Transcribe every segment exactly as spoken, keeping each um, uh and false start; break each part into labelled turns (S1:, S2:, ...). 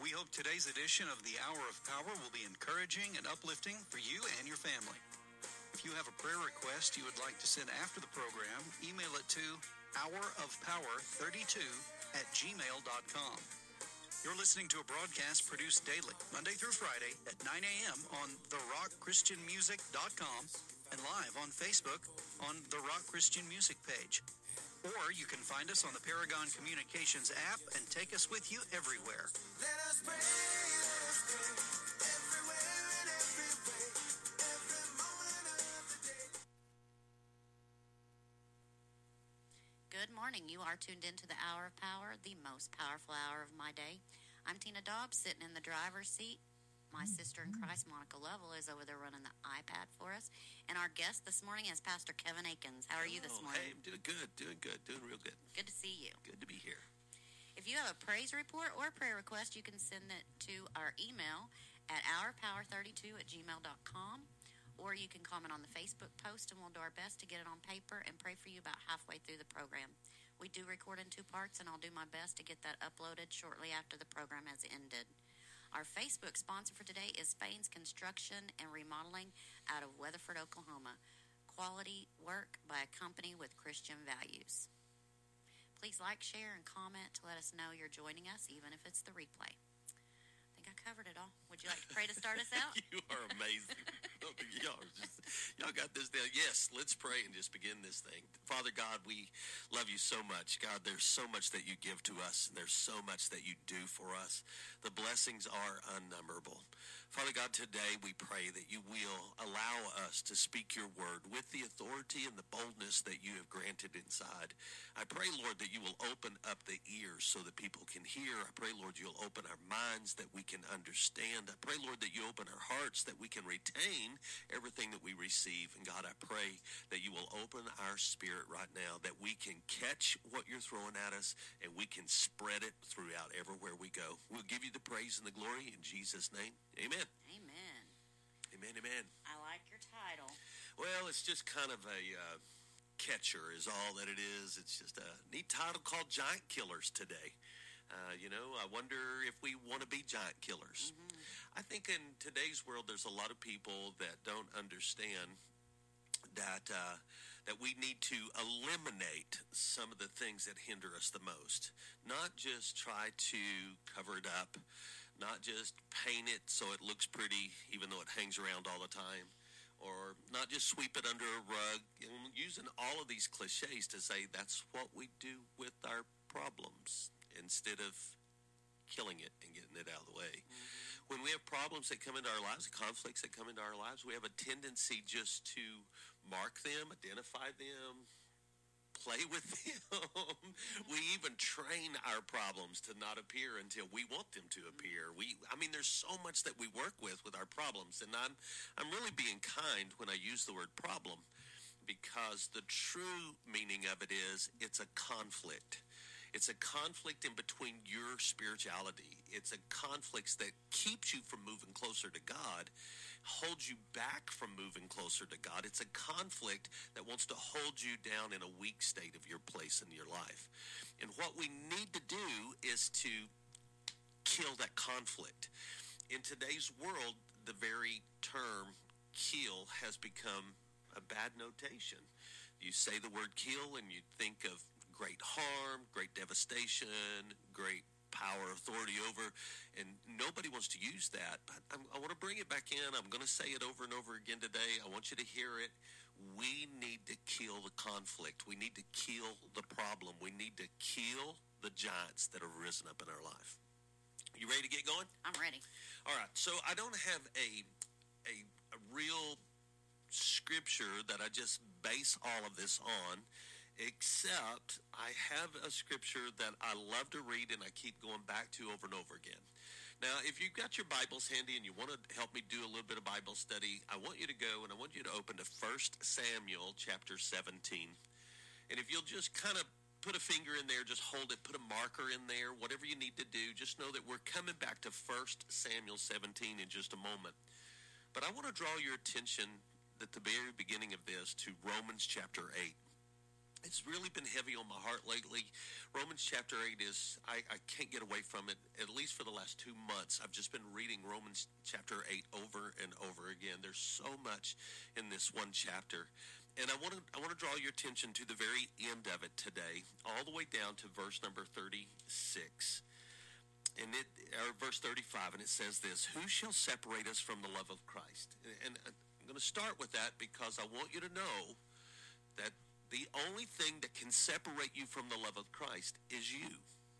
S1: We hope today's edition of the Hour of Power will be encouraging and uplifting for you and your family. If you have a prayer request you would like to send after the program, email it to hour of power thirty-two at gmail dot com. You're listening to a broadcast produced daily, Monday through Friday at nine a.m. on the rock christian music dot com and live on Facebook on the Rock Christian Music page. Or you can find us on the Paragon Communications app and take us with you everywhere.
S2: Let us pray, let us pray, everywhere and every way, every moment of the day.
S3: Good morning. You are tuned into the Hour of Power, the most powerful hour of my day. I'm Tina Dobbs, sitting in the driver's seat. My sister in Christ, Monica Lovell, is over there running the iPad for us. And our guest this morning is Pastor Kevin Akins. How are you this morning?
S4: Hey, I'm doing good, doing good, doing real good.
S3: Good to see you.
S4: Good to be here.
S3: If you have a praise report or a prayer request, you can send it to our email at hour power thirty-two at gmail dot com. Or you can comment on the Facebook post, and we'll do our best to get it on paper and pray for you about halfway through the program. We do record in two parts, and I'll do my best to get that uploaded shortly after the program has ended. Our Facebook sponsor for today is Spain's Construction and Remodeling out of Weatherford, Oklahoma. Quality work by a company with Christian values. Please like, share, and comment to let us know you're joining us, even if it's the replay. I think I covered it all. Would you like to pray to start us out?
S4: You are amazing. y'all, are just, y'all got this down. Yes, let's pray and just begin this thing. Father God, we love you so much. God, there's so much that you give to us, and there's so much that you do for us. The blessings are unnumberable. Father God, today we pray that you will allow us to speak your word with the authority and the boldness that you have granted inside. I pray, Lord, that you will open up the ears so that people can hear. I pray, Lord, you'll open our minds that we can understand. I pray, Lord, that you open our hearts that we can retain everything that we receive. And God, I pray that you will open our spirit right now, that we can catch what you're throwing at us and we can spread it throughout everywhere we go. We'll give you the praise and the glory in Jesus' name. Amen.
S3: Amen.
S4: Amen, amen.
S3: I like your title.
S4: Well, it's just kind of a uh, catcher is all that it is. It's just a neat title called Giant Killers today. Uh, you know, I wonder if we want to be giant killers.
S3: Mm-hmm.
S4: I think in today's world, there's a lot of people that don't understand that uh, that we need to eliminate some of the things that hinder us the most. Not just try to cover it up, not just paint it so it looks pretty, even though it hangs around all the time, or not just sweep it under a rug, and using all of these cliches to say that's what we do with our problems instead of killing it and getting it out of the way. Mm-hmm. When we have problems that come into our lives, conflicts that come into our lives, we have a tendency just to mark them, identify them, play with them. We even train our problems to not appear until we want them to appear. We, I mean, there's so much that we work with with our problems, and I'm, I'm really being kind when I use the word problem, because the true meaning of it is it's a conflict. It's a conflict in between your spirituality. It's a conflict that keeps you from moving closer to God, holds you back from moving closer to God. It's a conflict that wants to hold you down in a weak state of your place in your life. And what we need to do is to kill that conflict. In today's world, the very term kill has become a bad notation. You say the word kill and you think of great harm, great devastation, great power, authority over, and nobody wants to use that. But I'm, I want to bring it back in. I'm going to say it over and over again today. I want you to hear it. We need to kill the conflict. We need to kill the problem. We need to kill the giants that have risen up in our life. You ready to get going?
S3: I'm ready.
S4: All right. So I don't have a a, a real scripture that I just base all of this on, except I have a scripture that I love to read and I keep going back to over and over again. Now, if you've got your Bibles handy and you want to help me do a little bit of Bible study, I want you to go and I want you to open to First Samuel chapter seventeen. And if you'll just kind of put a finger in there, just hold it, put a marker in there, whatever you need to do, just know that we're coming back to First Samuel seventeen in just a moment. But I want to draw your attention at the very beginning of this to Romans chapter eight. it's really been heavy on my heart lately. Romans chapter eight is, I, I can't get away from it, at least for the last two months. I've just been reading Romans chapter eight over and over again. There's so much in this one chapter. And I want to I want to draw your attention to the very end of it today, all the way down to verse number thirty-six. And it, or verse thirty-five, and it says this: who shall separate us from the love of Christ? And I'm going to start with that because I want you to know that the only thing that can separate you from the love of Christ is you.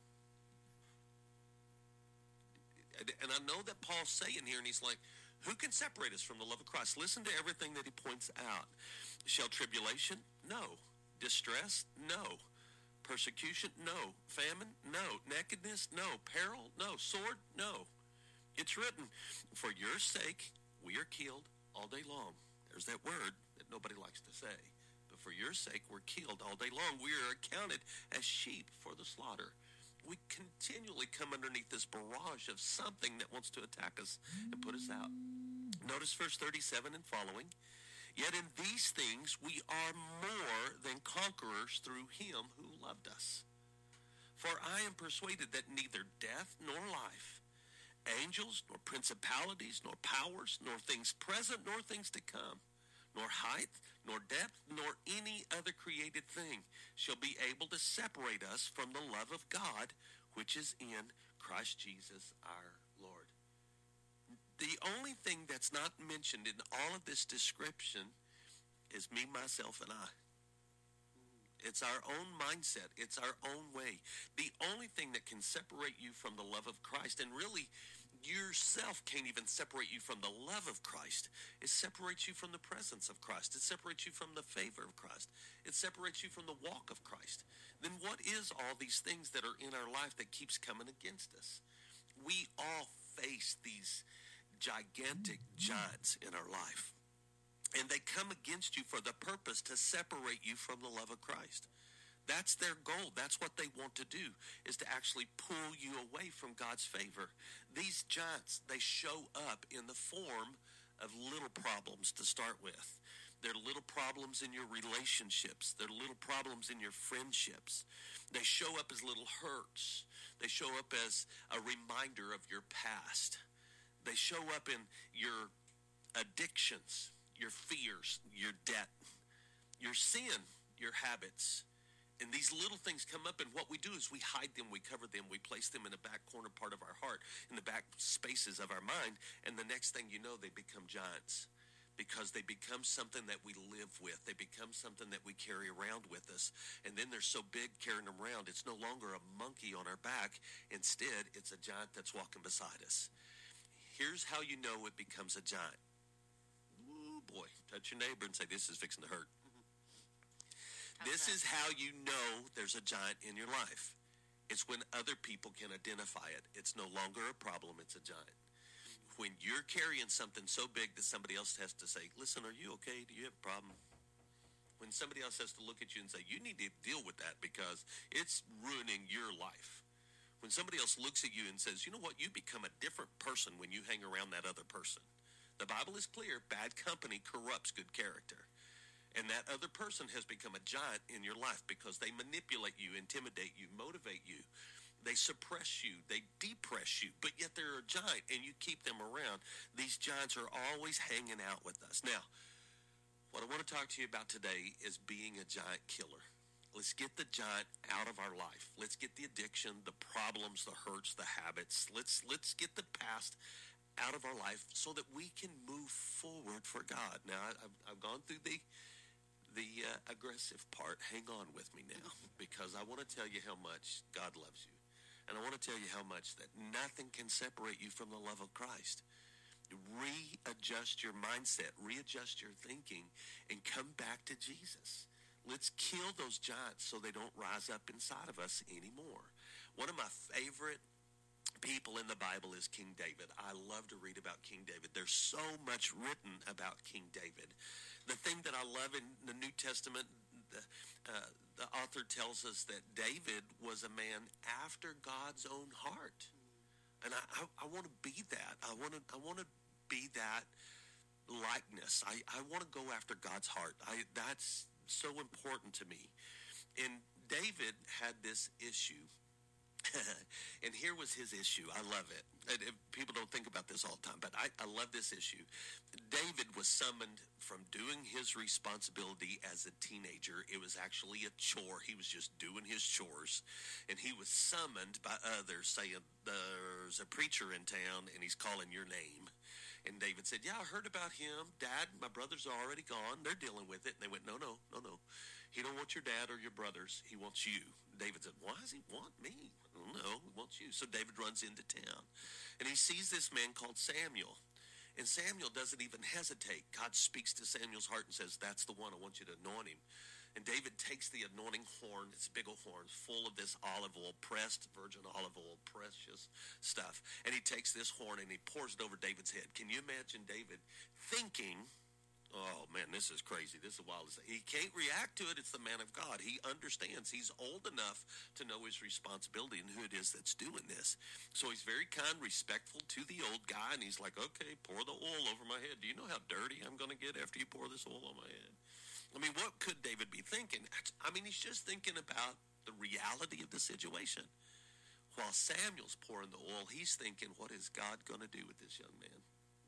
S4: And I know that Paul's saying here, and he's like, who can separate us from the love of Christ? Listen to everything that he points out. Shall tribulation? No. Distress? No. Persecution? No. Famine? No. Nakedness? No. Peril? No. Sword? No. It's written, for your sake we are killed all day long. There's that word that nobody likes to say. But for your sake we're killed all day long. We are accounted as sheep for the slaughter. We continually come underneath this barrage of something that wants to attack us and put us out. Notice verse thirty-seven and following. Yet in these things we are more than conquerors through him who loved us. For I am persuaded that neither death nor life, angels nor principalities nor powers, nor things present nor things to come, nor height, nor depth, nor any other created thing shall be able to separate us from the love of God, which is in Christ Jesus our Lord. The only thing that's not mentioned in all of this description is me, myself, and I. It's our own mindset. It's our own way. The only thing that can separate you from the love of Christ, and really yourself can't even separate you from the love of Christ. It separates you from the presence of Christ. It separates you from the favor of Christ. It separates you from the walk of Christ. Then what is all these things that are in our life that keeps coming against us? We all face these gigantic giants in our life. And they come against you for the purpose to separate you from the love of Christ. That's their goal. That's what they want to do, is to actually pull you away from God's favor. These giants, they show up in the form of little problems to start with. They're little problems in your relationships. They're little problems in your friendships. They show up as little hurts. They show up as a reminder of your past. They show up in your addictions, your fears, your debt, your sin, your habits. And these little things come up, and what we do is we hide them, we cover them, we place them in the back corner part of our heart, in the back spaces of our mind, and the next thing you know, they become giants because they become something that we live with. They become something that we carry around with us, and then they're so big carrying them around, it's no longer a monkey on our back. Instead, it's a giant that's walking beside us. Here's how you know it becomes a giant. Ooh, boy, touch your neighbor and say, this is fixing to hurt. This is how you know there's a giant in your life. It's when other people can identify it. It's no longer a problem, it's a giant. When you're carrying something so big that somebody else has to say, listen, are you okay? Do you have a problem? When somebody else has to look at you and say, you need to deal with that because it's ruining your life. When somebody else looks at you and says, you know what, you become a different person when you hang around that other person. The Bible is clear, bad company corrupts good character. And that other person has become a giant in your life because they manipulate you, intimidate you, motivate you. They suppress you. They depress you. But yet they're a giant, and you keep them around. These giants are always hanging out with us. Now, what I want to talk to you about today is being a giant killer. Let's get the giant out of our life. Let's get the addiction, the problems, the hurts, the habits. Let's, let's get the past out of our life so that we can move forward for God. Now, I've, I've gone through the... The uh, aggressive part. Hang on with me now, because I want to tell you how much God loves you. And I want to tell you how much that nothing can separate you from the love of Christ. Readjust your mindset, readjust your thinking, and come back to Jesus. Let's kill those giants so they don't rise up inside of us anymore. One of my favorite people in the Bible is King David. I love to read about King David. There's so much written about King David. The thing that I love in the New Testament, the, uh, the author tells us that David was a man after God's own heart. And I, I, I want to be that. I want to I want to be that likeness. I, I want to go after God's heart. I, that's so important to me. And David had this issue. And here was his issue. I love it. And, and people don't think about this all the time, but I, I love this issue. David was summoned from doing his responsibility as a teenager. It was actually a chore. He was just doing his chores. And he was summoned by others saying, there's a preacher in town and he's calling your name. And David said, yeah, I heard about him. Dad, my brothers are already gone. They're dealing with it. And they went, no, no, no, no. He don't want your dad or your brothers. He wants you. David said, why does he want me? I don't know. He wants you. So David runs into town. And he sees this man called Samuel. And Samuel doesn't even hesitate. God speaks to Samuel's heart and says, that's the one. I want you to anoint him. And David takes the anointing horn, it's a big old horn, full of this olive oil, pressed virgin olive oil, precious stuff. And he takes this horn and he pours it over David's head. Can you imagine David thinking, oh man, this is crazy. This is wild. He can't react to it. It's the man of God. He understands. He's old enough to know his responsibility and who it is that's doing this. So he's very kind, respectful to the old guy. And he's like, okay, pour the oil over my head. Do you know how dirty I'm going to get after you pour this oil on my head? I mean, what could David be thinking? I mean, he's just thinking about the reality of the situation. While Samuel's pouring the oil, he's thinking, what is God going to do with this young man?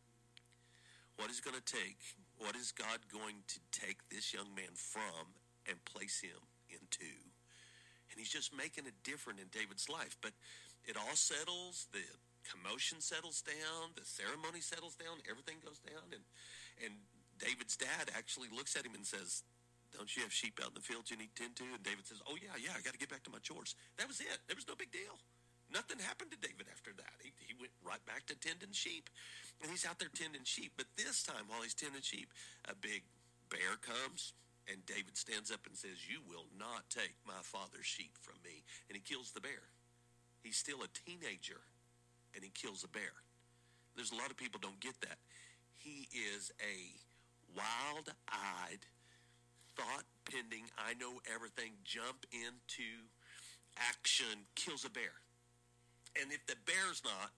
S4: What is going to take? What is God going to take this young man from and place him into? And he's just making it different in David's life. But it all settles. The commotion settles down. The ceremony settles down. Everything goes down. And, and David's dad actually looks at him and says, don't you have sheep out in the fields you need to tend to? And David says, oh, yeah, yeah, I got to get back to my chores. That was it. There was no big deal. Nothing happened to David after that. He, he went right back to tending sheep. And he's out there tending sheep. But this time, while he's tending sheep, a big bear comes, and David stands up and says, you will not take my father's sheep from me. And he kills the bear. He's still a teenager, and he kills a bear. There's a lot of people don't get that. He is a wild-eyed, thought-pending, I know everything, jump into action, kills a bear. And if the bear's not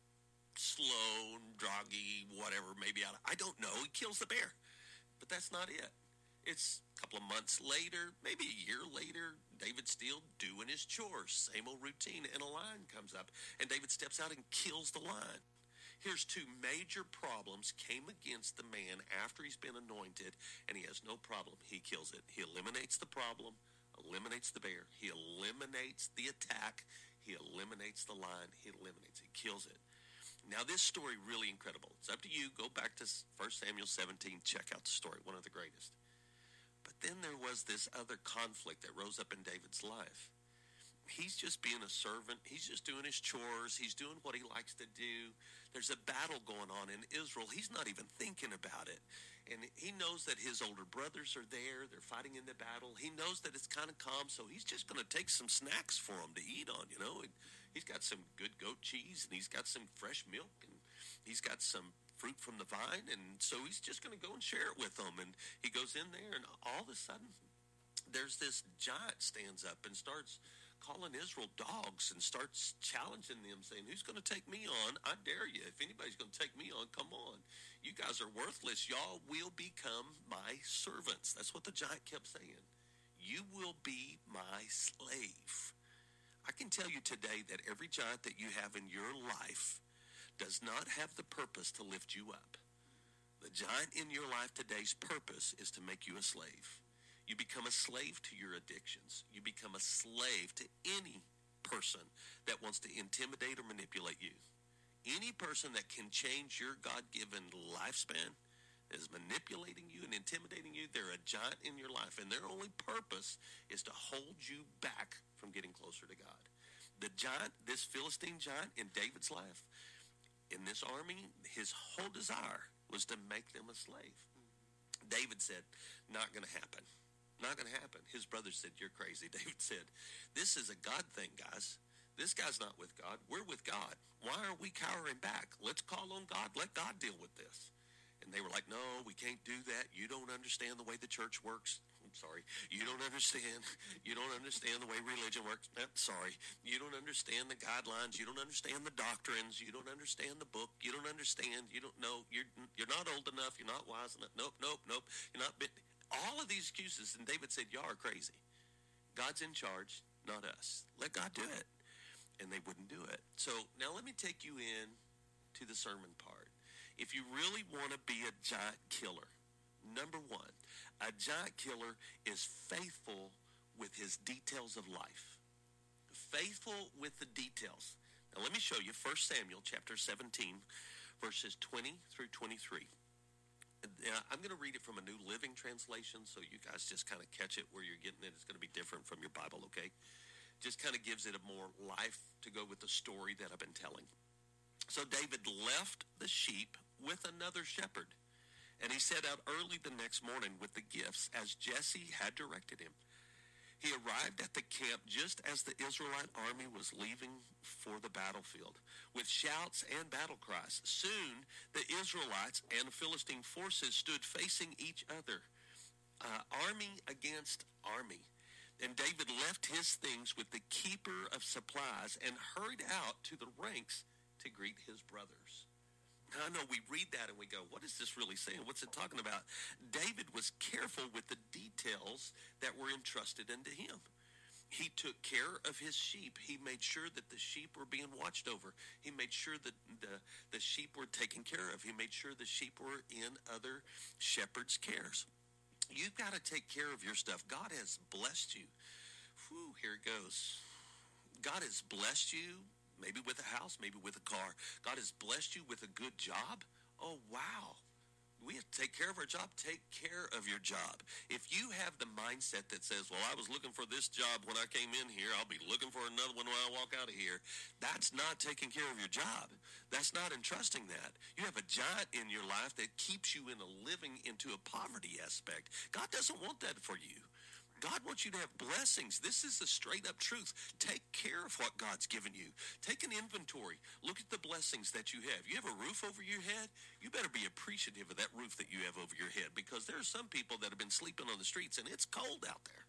S4: slow, droggy, whatever, maybe out of, I don't know, he kills the bear. But that's not it. It's a couple of months later, maybe a year later, David's still doing his chores, same old routine, and a lion comes up, and David steps out and kills the lion. Here's two major problems came against the man after he's been anointed, and he has no problem. He kills it. He eliminates the problem, eliminates the bear. He eliminates the attack. He eliminates the lion. He eliminates it. He kills it. Now, this story really incredible. It's up to you. Go back to First Samuel seventeen. Check out the story. One of the greatest. But then there was this other conflict that rose up in David's life. He's just being a servant. He's just doing his chores. He's doing what he likes to do. There's a battle going on in Israel. He's not even thinking about it. And he knows that his older brothers are there. They're fighting in the battle. He knows that it's kind of calm, so he's just going to take some snacks for them to eat on, you know. And he's got some good goat cheese, and he's got some fresh milk, and he's got some fruit from the vine. And so he's just going to go and share it with them. And he goes in there, and all of a sudden, there's this giant stands up and starts calling Israel dogs and starts challenging them, saying, who's going to take me on? I dare you. If anybody's going to take me on, come on. You guys are worthless. Y'all will become my servants. That's what the giant kept saying. You will be my slave. I can tell you today that every giant that you have in your life does not have the purpose to lift you up. The giant in your life today's purpose is to make you a slave. You become a slave to your addictions. You become a slave to any person that wants to intimidate or manipulate you. Any person that can change your God-given lifespan is manipulating you and intimidating you. They're a giant in your life, and their only purpose is to hold you back from getting closer to God. The giant, this Philistine giant in David's life, in this army, his whole desire was to make them a slave. David said, not going to happen. Not going to happen. His brothers said, you're crazy. David said, this is a God thing, guys. This guy's not with God. We're with God. Why are we cowering back? Let's call on God. Let God deal with this. And they were like, no, we can't do that. You don't understand the way the church works. I'm sorry. You don't understand. You don't understand the way religion works. I'm sorry. You don't understand the guidelines. You don't understand the doctrines. You don't understand the book. You don't understand. You don't know. You're, you're not old enough. You're not wise enough. Nope, nope, nope. You're not bit. All of these excuses. And David said, y'all are crazy. God's in charge, not us. Let God do it. And they wouldn't do it. So now let me take you in to the sermon part. If you really want to be a giant killer, number one, a giant killer is faithful with his details of life. Faithful with the details. Now let me show you First Samuel chapter seventeen, verses twenty through twenty-three. Now, I'm going to read it from a New Living Translation, so you guys just kind of catch it where you're getting it. It's going to be different from your Bible, okay? Just kind of gives it a more life to go with the story that I've been telling. So David left the sheep with another shepherd, and he set out early the next morning with the gifts as Jesse had directed him. He arrived at the camp just as the Israelite army was leaving for the battlefield, with shouts and battle cries. Soon, the Israelites and Philistine forces stood facing each other, uh, army against army. And David left his things with the keeper of supplies and hurried out to the ranks to greet his brothers. Now, I know we read that and we go, what is this really saying? What's it talking about? David was careful with the details that were entrusted unto him. He took care of his sheep. He made sure that the sheep were being watched over. He made sure that the, the sheep were taken care of. He made sure the sheep were in other shepherds' cares. You've got to take care of your stuff. God has blessed you. Whew, here it goes. God has blessed you, maybe with a house, maybe with a car. God has blessed you with a good job. Oh, wow. We have to take care of our job. Take care of your job. If you have the mindset that says, well, I was looking for this job when I came in here, I'll be looking for another one when I walk out of here, that's not taking care of your job. That's not entrusting that. You have a giant in your life that keeps you in a living into a poverty aspect. God doesn't want that for you. God wants you to have blessings. This is the straight up truth. Take care of what God's given you. Take an inventory. Look at the blessings that you have. You have a roof over your head? You better be appreciative of that roof that you have over your head, because there are some people that have been sleeping on the streets and it's cold out there.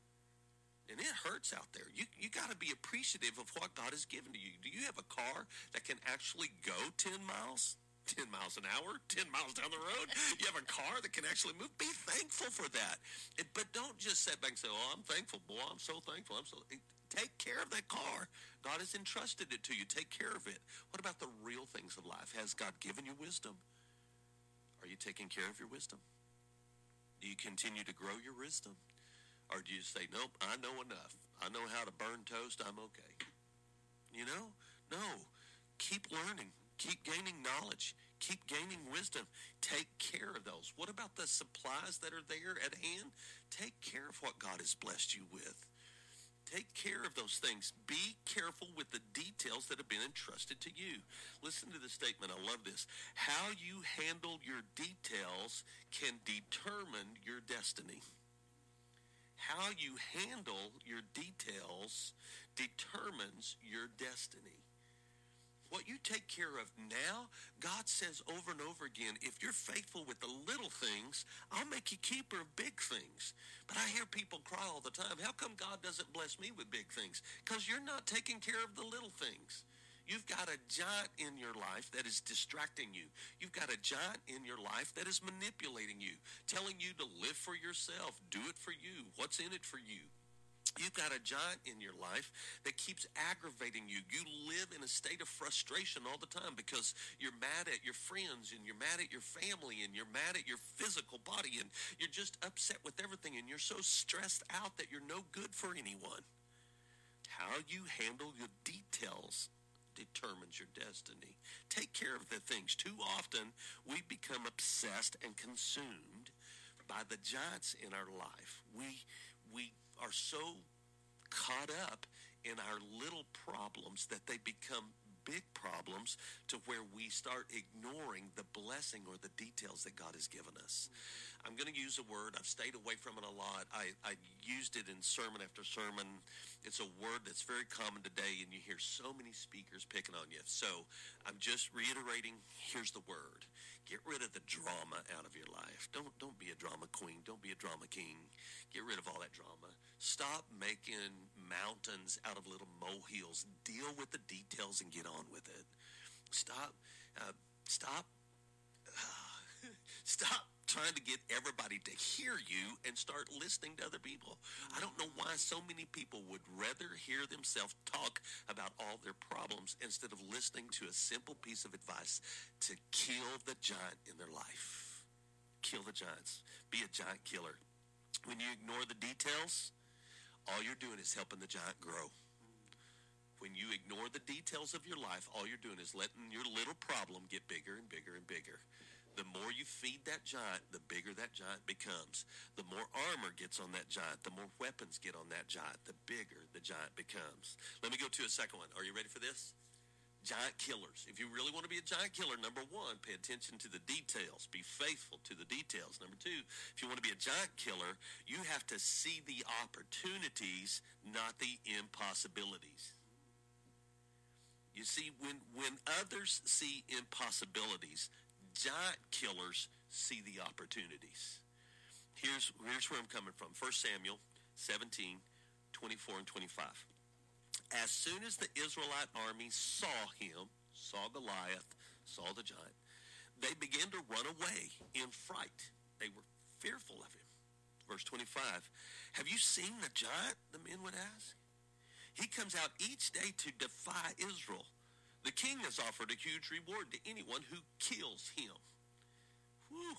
S4: And it hurts out there. You you got to be appreciative of what God has given to you. Do you have a car that can actually go ten miles? ten miles an hour, ten miles down the road. You have a car that can actually move. Be thankful for that. It, but don't just sit back and say, oh, I'm thankful, boy. I'm so thankful. I'm so. Take care of that car. God has entrusted it to you. Take care of it. What about the real things of life? Has God given you wisdom? Are you taking care of your wisdom? Do you continue to grow your wisdom? Or do you say, nope, I know enough. I know how to burn toast. I'm okay. You know? No. Keep learning. Keep gaining knowledge. Keep gaining wisdom. Take care of those. What about the supplies that are there at hand? Take care of what God has blessed you with. Take care of those things. Be careful with the details that have been entrusted to you. Listen to the statement. I love this. How you handle your details can determine your destiny. How you handle your details determines your destiny. What you take care of now, God says over and over again, if you're faithful with the little things, I'll make you keeper of big things. But I hear people cry all the time, how come God doesn't bless me with big things? Because you're not taking care of the little things. You've got a giant in your life that is distracting you. You've got a giant in your life that is manipulating you, telling you to live for yourself, do it for you, what's in it for you. You've got a giant in your life that keeps aggravating you. You live in a state of frustration all the time because you're mad at your friends and you're mad at your family and you're mad at your physical body and you're just upset with everything and you're so stressed out that you're no good for anyone. How you handle your details determines your destiny. Take care of the things. Too often we become obsessed and consumed by the giants in our life. We we are so caught up in our little problems that they become big problems to where we start ignoring the blessing or the details that God has given us. I'm going to use a word. I've stayed away from it a lot. I, I used it in sermon after sermon. It's a word that's very common today, and you hear so many speakers picking on you. So I'm just reiterating, here's the word. Get rid of the drama out of your life. Don't, don't be a drama queen. Don't be a drama king. Get rid of all that drama. Stop making mountains out of little molehills. Deal with the details and get on with it. Stop, uh, stop, uh, stop trying to get everybody to hear you and start listening to other people. I don't know why so many people would rather hear themselves talk about all their problems instead of listening to a simple piece of advice to kill the giant in their life. Kill the giants. Be a giant killer. When you ignore the details, all you're doing is helping the giant grow. When you ignore the details of your life, all you're doing is letting your little problem get bigger and bigger and bigger. The more you feed that giant, the bigger that giant becomes. The more armor gets on that giant, the more weapons get on that giant, the bigger the giant becomes. Let me go to a second one. Are you ready for this? Giant killers. If you really want to be a giant killer, number one, pay attention to the details. Be faithful to the details. Number two, if you want to be a giant killer, you have to see the opportunities, not the impossibilities. You see, when, when others see impossibilities, giant killers see the opportunities. Here's, here's where I'm coming from. First Samuel seventeen, twenty-four and twenty-five. As soon as the Israelite army saw him, saw Goliath, saw the giant, they began to run away in fright. They were fearful of him. Verse twenty-five, have you seen the giant? The men would ask. He comes out each day to defy Israel. The king has offered a huge reward to anyone who kills him. Whew.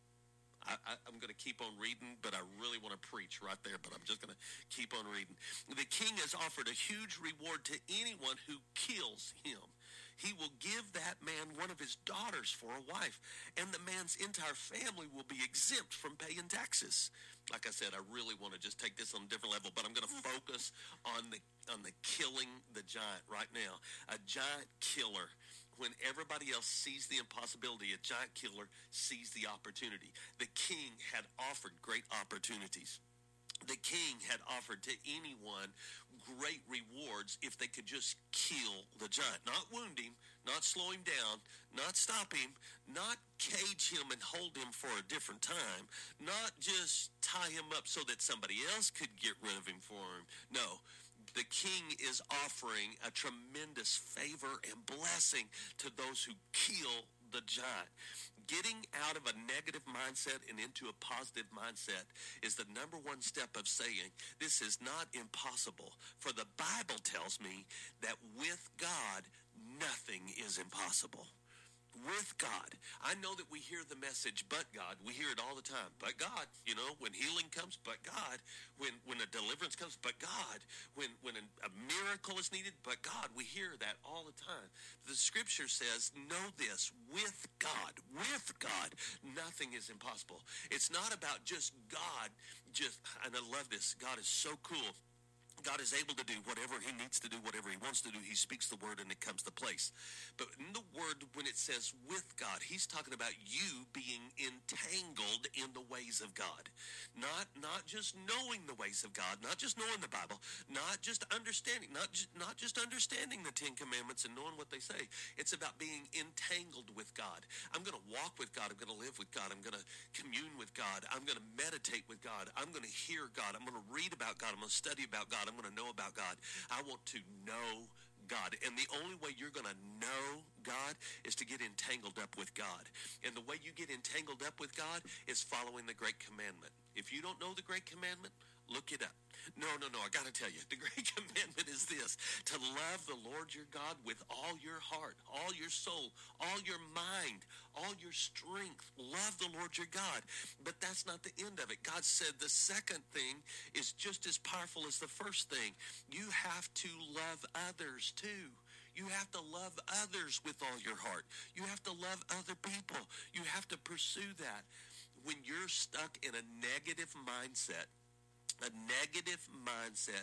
S4: I, I, I'm going to keep on reading, but I really want to preach right there, but I'm just going to keep on reading. The king has offered a huge reward to anyone who kills him. He will give that man one of his daughters for a wife, and the man's entire family will be exempt from paying taxes. Like I said, I really want to just take this on a different level, but I'm going to focus on the on the killing the giant right now. A giant killer. When everybody else sees the impossibility, a giant killer sees the opportunity. The king had offered great opportunities. The king had offered to anyone great rewards if they could just kill the giant. Not wound him, not slow him down, not stop him, not cage him and hold him for a different time, not just tie him up so that somebody else could get rid of him for him. No. The king is offering a tremendous favor and blessing to those who kill the giant. Getting out of a negative mindset and into a positive mindset is the number one step of saying, this is not impossible. For the Bible tells me that with God, nothing is impossible. With God. I know that we hear the message, but God. We hear it all the time. But God, you know, when healing comes, but God. When when a deliverance comes, but God. When when a, a miracle is needed, but God. We hear that all the time. The scripture says, know this, with God, with God, nothing is impossible. It's not about just God, just, and I love this, God is so cool. God is able to do whatever he needs to do, whatever he wants to do. He speaks the word and it comes to place. But in the word, when it says with God, he's talking about you being entangled in the ways of God. Not not just knowing the ways of God, not just knowing the Bible, not just understanding, not, ju- not just understanding the Ten Commandments and knowing what they say. It's about being entangled with God. I'm going to walk with God. I'm going to live with God. I'm going to commune with God. I'm going to meditate with God. I'm going to hear God. I'm going to read about God. I'm going to study about God. I'm going to know about God. I want to know God. And the only way you're going to know God is to get entangled up with God. And the way you get entangled up with God is following the Great Commandment. If you don't know the Great Commandment, look it up. No, no, no, I got to tell you, the Great Commandment is this, to love the Lord your God with all your heart, all your soul, all your mind, all your strength. Love the Lord your God. But that's not the end of it. God said the second thing is just as powerful as the first thing. You have to love others too. You have to love others with all your heart. You have to love other people. You have to pursue that. When you're stuck in a negative mindset, a negative mindset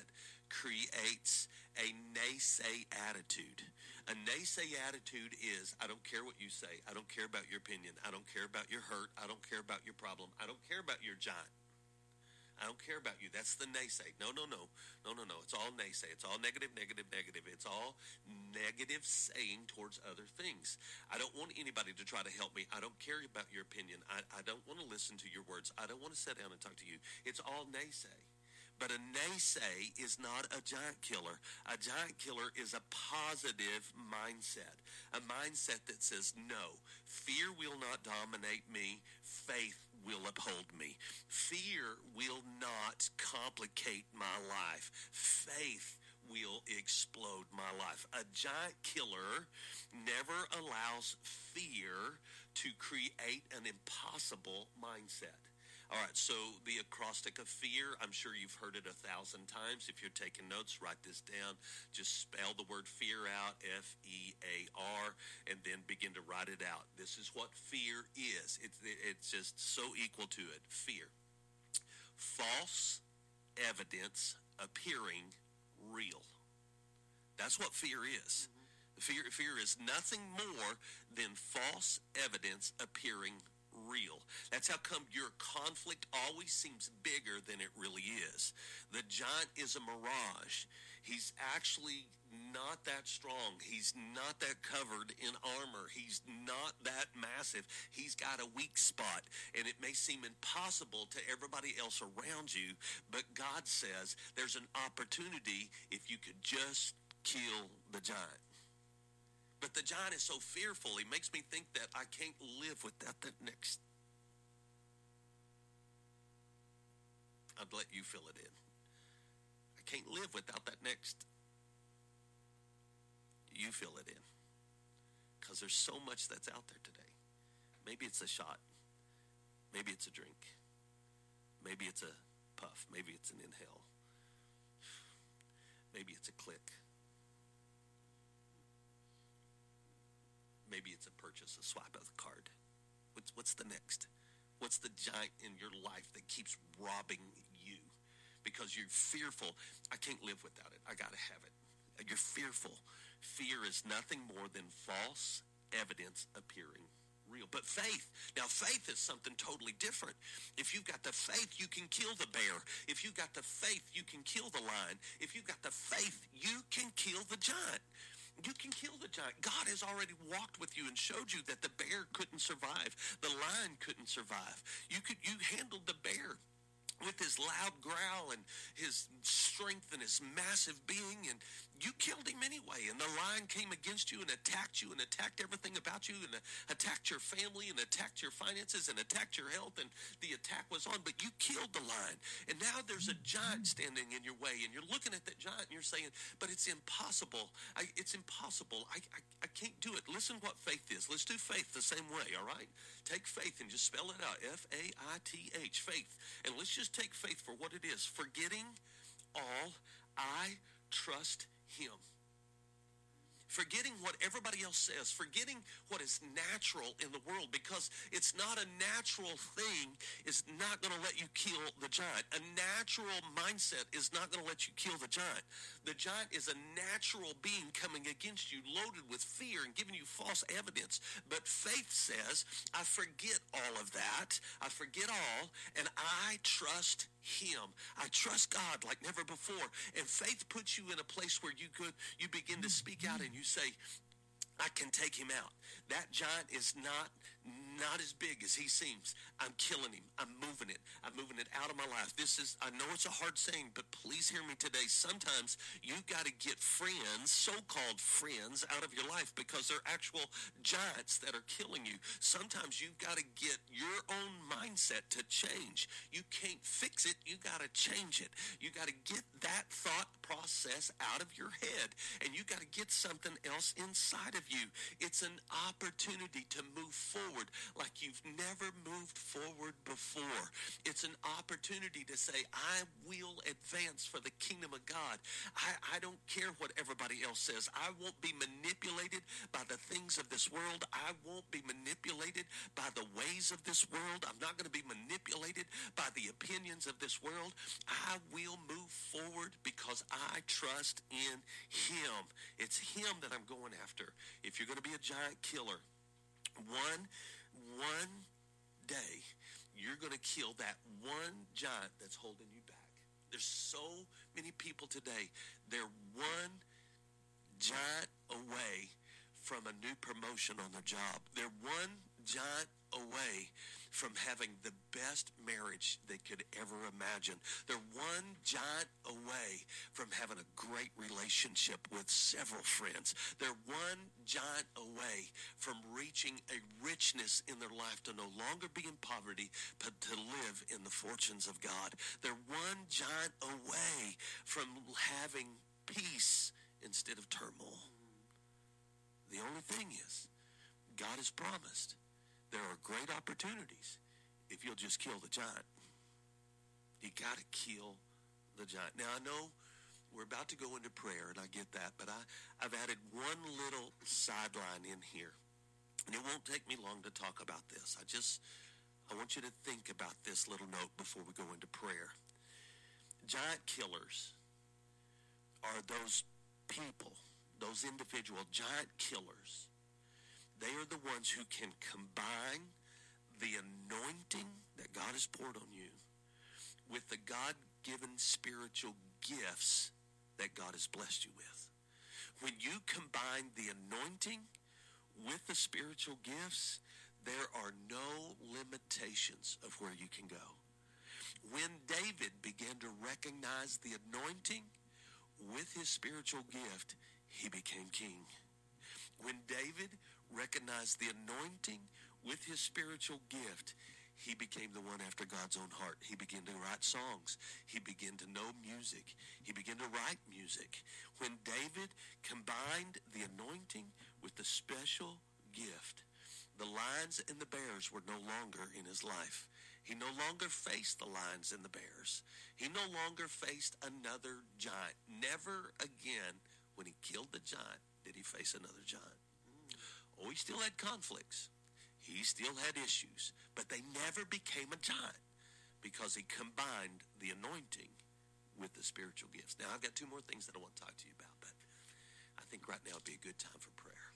S4: creates a naysay attitude. A naysay attitude is, I don't care what you say. I don't care about your opinion. I don't care about your hurt. I don't care about your problem. I don't care about your giant. I don't care about you. That's the naysay. No, no, no. No, no, no. It's all naysay. It's all negative, negative, negative. It's all negative saying towards other things. I don't want anybody to try to help me. I don't care about your opinion. I, I don't want to listen to your words. I don't want to sit down and talk to you. It's all naysay. But a naysay is not a giant killer. A giant killer is a positive mindset. A mindset that says, no, fear will not dominate me. Faith will uphold me. Fear will not complicate my life. Faith will explode my life. A giant killer never allows fear to create an impossible mindset. All right, so the acrostic of fear, I'm sure you've heard it a thousand times. If you're taking notes, write this down. Just spell the word fear out, F E A R, and then begin to write it out. This is what fear is. It's, it's just so equal to it. Fear. False evidence appearing real. That's what fear is. Fear, fear is nothing more than false evidence appearing real. That's how come your conflict always seems bigger than it really is. The giant is a mirage. He's actually not that strong. He's not that covered in armor. He's not that massive. He's got a weak spot, and it may seem impossible to everybody else around you, but God says there's an opportunity if you could just kill the giant. But the giant is so fearful, he makes me think that I can't live without that next. I'd let you fill it in. I can't live without that next. You fill it in. Because there's so much that's out there today. Maybe it's a shot. Maybe it's a drink. Maybe it's a puff. Maybe it's an inhale. Maybe it's a click. Maybe it's a purchase, a swipe of the card. What's, what's the next? What's the giant in your life that keeps robbing you? Because you're fearful. I can't live without it. I got to have it. You're fearful. Fear is nothing more than false evidence appearing real. But faith, now faith is something totally different. If you've got the faith, you can kill the bear. If you've got the faith, you can kill the lion. If you've got the faith, you can kill the giant. You can kill the giant. God has already walked with you and showed you that the bear couldn't survive. The lion couldn't survive. You could you handled the bear with his loud growl and his strength and his massive being, and you killed him anyway. And the lion came against you and attacked you and attacked everything about you and attacked your family and attacked your finances and attacked your health, and the attack was on, but you killed the lion. And now there's a giant standing in your way, and you're looking at that giant and you're saying, but it's impossible. I, it's impossible. I, I, I can't do it. Listen what faith is. Let's do faith the same way, all right? Take faith and just spell it out, F A I T H, faith. And let's just take faith for what it is. Forgetting all, I trust him. Forgetting what everybody else says, forgetting what is natural in the world, because it's not a natural thing is not going to let you kill the giant. A natural mindset is not going to let you kill the giant. The giant is a natural being coming against you, loaded with fear and giving you false evidence. But faith says, I forget all of that. I forget all, and I trust him. I trust God like never before. And faith puts you in a place where you could you begin to speak out and you say, I can take him out. That giant is not not as big as he seems. I'm killing him. I'm moving it. I'm moving it out of my life. This is, I know it's a hard saying, but please hear me today. Sometimes you've got to get friends, so-called friends, out of your life because they're actual giants that are killing you. Sometimes you've got to get your own mindset to change. You can't fix it. You got to change it. You got to get that thought process out of your head, and you got to get something else inside of you. It's an opportunity to move forward like you've never moved forward before. It's an opportunity to say, I will advance for the kingdom of God. I, I don't care what everybody else says. I won't be manipulated by the things of this world. I won't be manipulated by the ways of this world. I'm not going to be manipulated by the opinions of this world. I will move forward because I trust in him. It's him that I'm going after. If you're going to be a giant killer, one One day, you're going to kill that one giant that's holding you back. There's so many people today, they're one giant away from a new promotion on their job. They're one giant away from having the best marriage they could ever imagine. They're one giant away from having a great relationship with several friends. They're one giant away from reaching a richness in their life to no longer be in poverty, but to live in the fortunes of God. They're one giant away from having peace instead of turmoil. The only thing is, God has promised there are great opportunities if you'll just kill the giant. You got to kill the giant. Now, I know we're about to go into prayer, and I get that, but I, I've added one little sideline in here, and it won't take me long to talk about this. I just, I want you to think about this little note before we go into prayer. Giant killers are those people, those individual giant killers. They are the ones who can combine the anointing that God has poured on you with the God-given spiritual gifts that God has blessed you with. When you combine the anointing with the spiritual gifts, there are no limitations of where you can go. When David began to recognize the anointing with his spiritual gift, he became king. When David recognized the anointing with his spiritual gift, he became the one after God's own heart. He began to write songs. He began to know music. He began to write music. When David combined the anointing with the special gift, the lions and the bears were no longer in his life. He no longer faced the lions and the bears. He no longer faced another giant. Never again, when he killed the giant, did he face another giant. Oh, he still had conflicts. He still had issues. But they never became a giant because he combined the anointing with the spiritual gifts. Now, I've got two more things that I want to talk to you about, but I think right now would be a good time for prayer.